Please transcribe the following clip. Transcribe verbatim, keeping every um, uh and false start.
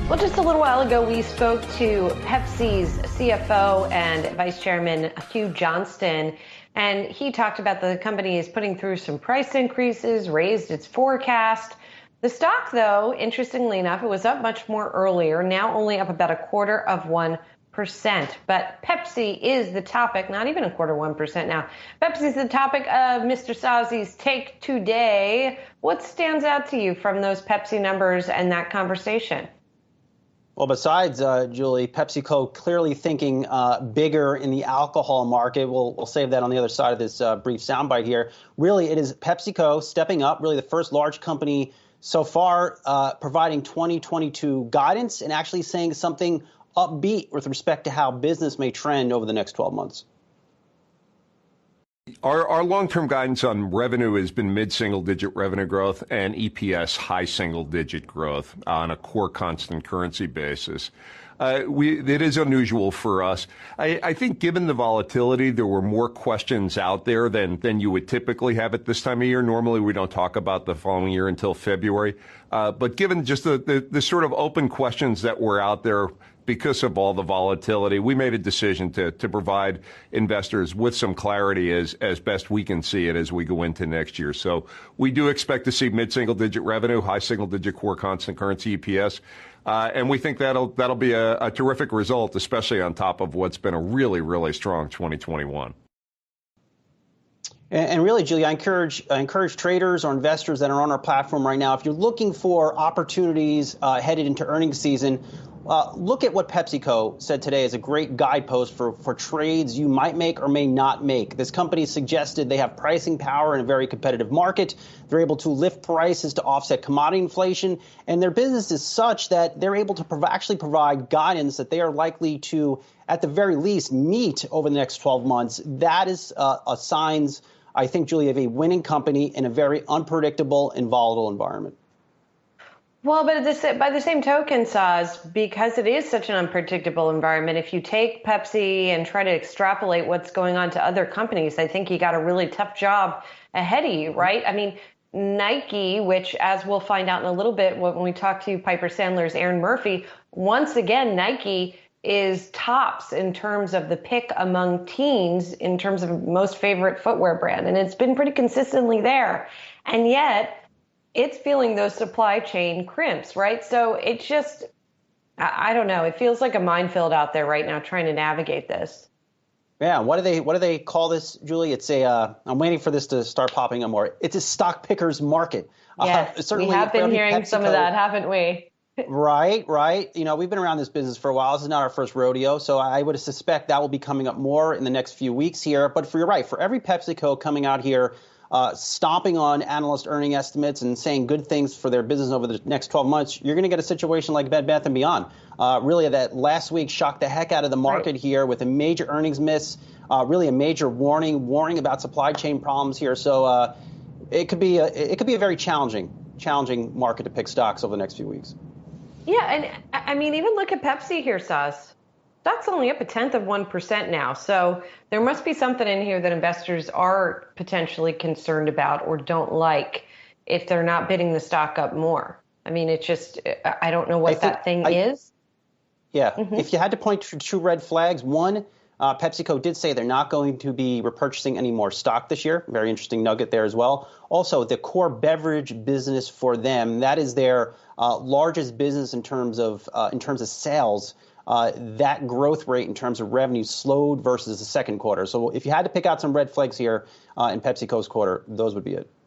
Well, just a little while ago, we spoke to Pepsi's C F O and Vice Chairman Hugh Johnston, and he talked about the company is putting through some price increases, raised its forecast. The stock, though, interestingly enough, it was up much more earlier, now only up about a quarter of one percent. But Pepsi is the topic, not even a quarter one percent now. Pepsi is the topic of Mister Sazzi's Take today. What stands out to you from those Pepsi numbers and that conversation? Well, besides, uh, Julie, PepsiCo clearly thinking uh, bigger in the alcohol market. We'll, we'll save that on the other side of this uh, brief soundbite here. Really, it is PepsiCo stepping up, really the first large company so far uh, providing twenty twenty-two guidance and actually saying something upbeat with respect to how business may trend over the next twelve months. Our, our long-term guidance on revenue has been mid-single-digit revenue growth and E P S high single-digit growth on a core constant currency basis. Uh, we, it is unusual for us. I, I think given the volatility, there were more questions out there than, than you would typically have at this time of year. Normally, we don't talk about the following year until February. Uh, but given just the, the, the sort of open questions that were out there, because of all the volatility, we made a decision to, to provide investors with some clarity as, as best we can see it as we go into next year. So we do expect to see mid-single-digit revenue, high single-digit core constant currency E P S. Uh, and we think that'll that'll be a, a terrific result, especially on top of what's been a really, really strong twenty twenty-one. And, and really, Julie, I encourage I encourage traders or investors that are on our platform right now, if you're looking for opportunities uh, headed into earnings season, Uh, look at what PepsiCo said today as a great guidepost for, for trades you might make or may not make. This company suggested they have pricing power in a very competitive market. They're able to lift prices to offset commodity inflation, and their business is such that they're able to prov- actually provide guidance that they are likely to, at the very least, meet over the next twelve months. That is uh, a signs, I think, Julie, of a winning company in a very unpredictable and volatile environment. Well, but at this, by the same token, Saz, because it is such an unpredictable environment, if you take Pepsi and try to extrapolate what's going on to other companies, I think you got a really tough job ahead of you, right? I mean, Nike, which, as we'll find out in a little bit when we talk to Piper Sandler's Aaron Murphy, once again, Nike is tops in terms of the pick among teens in terms of most favorite footwear brand. And it's been pretty consistently there. And yet, it's feeling those supply chain crimps, right? So it's just, I don't know. It feels like a minefield out there right now trying to navigate this. Yeah, what do they what do they call this, Julie? It's a. Uh, I'm waiting for this to start popping up more. It's a stock pickers market. Yes, uh, certainly we have been hearing PepsiCo, some of that, haven't we? Right, right. You know, we've been around this business for a while. This is not our first rodeo, so I would suspect that will be coming up more in the next few weeks here. But for you're right, for every PepsiCo coming out here, Uh, stomping on analyst earning estimates and saying good things for their business over the next twelve months, you're going to get a situation like Bed Bath and Beyond. Uh, really, that last week shocked the heck out of the market right. here with a major earnings miss, uh, really a major warning, warning about supply chain problems here. So uh, it could be a, it could be a very challenging, challenging market to pick stocks over the next few weeks. Yeah, and I mean, even look at Pepsi here, Saz. Stock's only up a tenth of one percent now. So there must be something in here that investors are potentially concerned about or don't like if they're not bidding the stock up more. I mean, it's just, I don't know what think, that thing I, is. Yeah. Mm-hmm. If you had to point to two red flags, one, uh, PepsiCo did say they're not going to be repurchasing any more stock this year. Very interesting nugget there as well. Also, the core beverage business for them, that is their uh, largest business in terms of uh, in terms of sales. Uh, that growth rate in terms of revenue slowed versus the second quarter. So if you had to pick out some red flags here uh, in PepsiCo's quarter, those would be it.